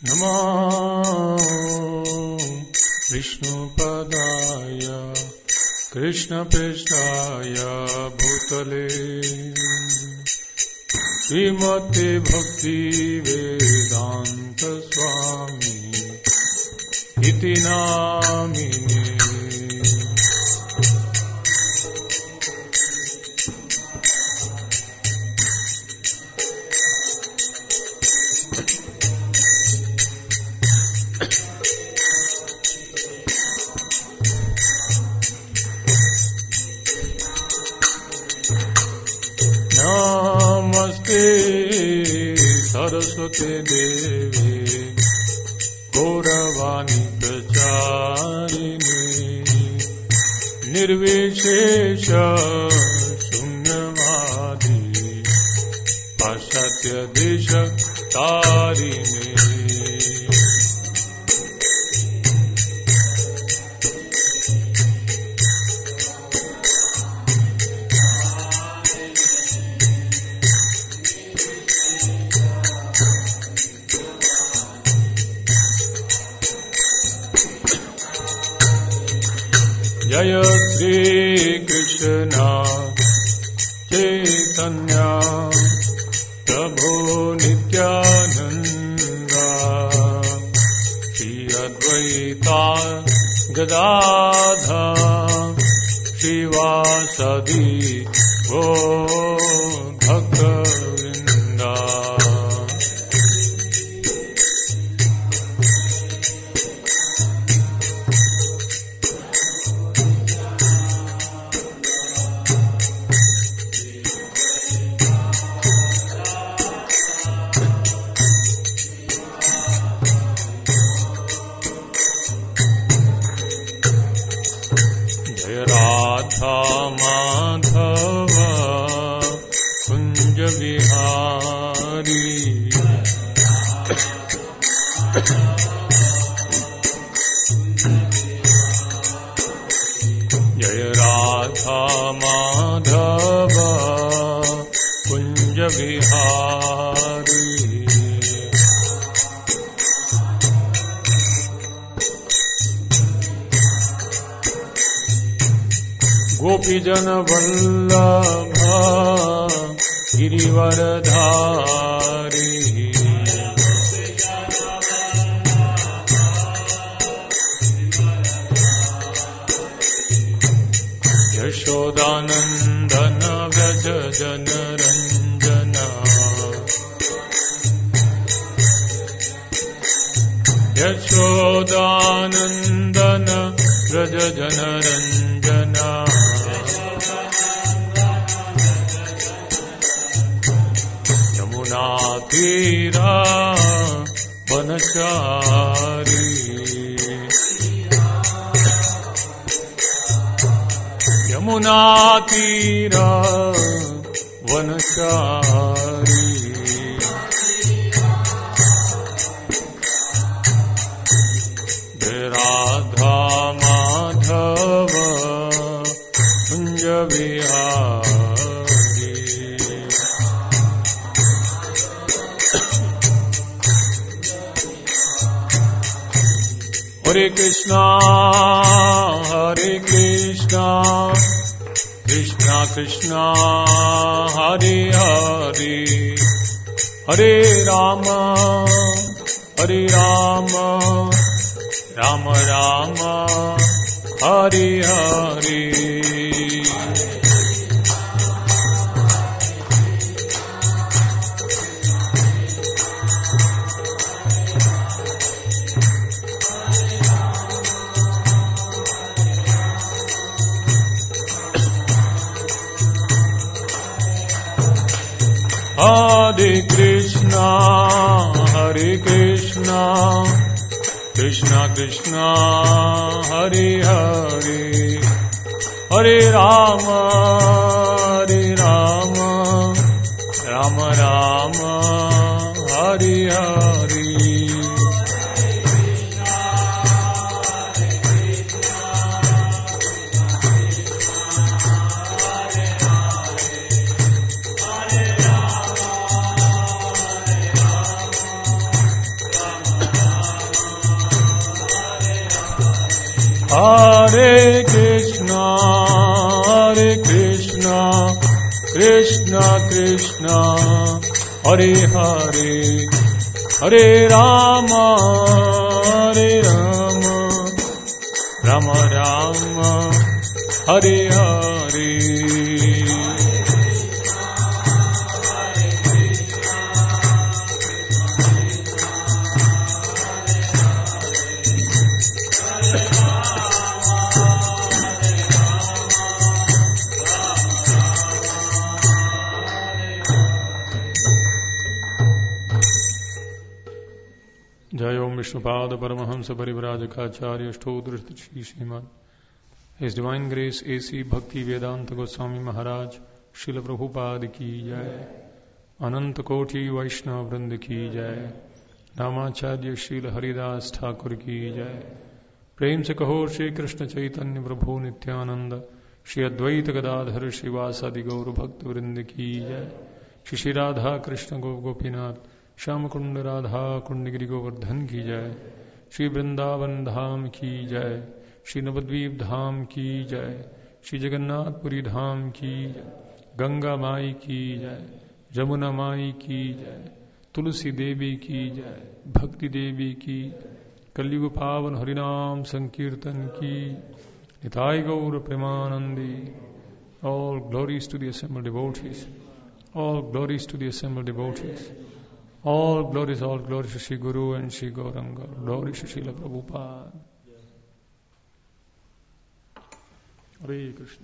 नमो विष्णुपदाय कृष्णपृष्ठाय भूतले श्रीमते भक्ति वेदांत स्वामी इति नामिने। नमस्ते सरस्वती देवी गौरवाणी प्रचारिणे निर्विशेष शून्यवादी पाश्चात्य देश तारिणे। जय श्री कृष्ण चैतन्य प्रभु नित्यानंद श्री अद्वैता गदाधर श्रीवासदि गौर भक्तवृंद। राधा माधव कुंज विहारी जय राधा माधव कुंज विहारी। गोपीजन वल्लभ गिरिवरधारी यशोदानंदन व्रज जनरंजन यशोदानंदन व्रज जनरंजन यमुना तीरा वनचारी यमुना तीरा वनचारी। राधा माधव कुंज विहारी। हरे कृष्णा कृष्णा कृष्णा हरे हरे हरे राम राम राम हरे हरे। हरे Krishna Krishna Krishna Hare Hare Hare Ram Ram Ram Hare Hare. Hare Krishna, Krishna Krishna, Hare Hare, Hare Rama, Rama Rama, Hare Hare. Jai Om Vishnupada Paramahamsa Parivrajakacharya Shtodrishta Srimad. His Divine Grace A.C. Bhakti Vedanta Goswami Maharaj Srila Prabhupada Ki Jai. Ananta Koti Vaishnava Vrinda Ki Jai. Namacharya Srila Haridas Thakur Ki Jai. Prem se kaho Shri Krishna Chaitanya Prabhu Nityananda Shri Advaita Gadadhar Srivasadi Gaur Bhakta Vrinda Ki Jai. Shri Radha Krishna Gopinath Shyam कुंड राधा कुंड गिरि गोवर्धन की जय. श्री वृंदावन धाम की जय. श्री नवद्वीप धाम की जय. श्री जगन्नाथपुरी धाम की जय. गंगा माई की जय. जमुना माई की जय. तुलसी देवी की जय. भक्ति देवी की जय. कलयुग पावन हरिनाम संकीर्तन की. निताय गौर Premanandi. All glories to the assembled devotees. All glories to the assembled devotees. All glories to Shri Guru and Shri Gauranga. Glories to Srila Prabhupada. Hare Krishna.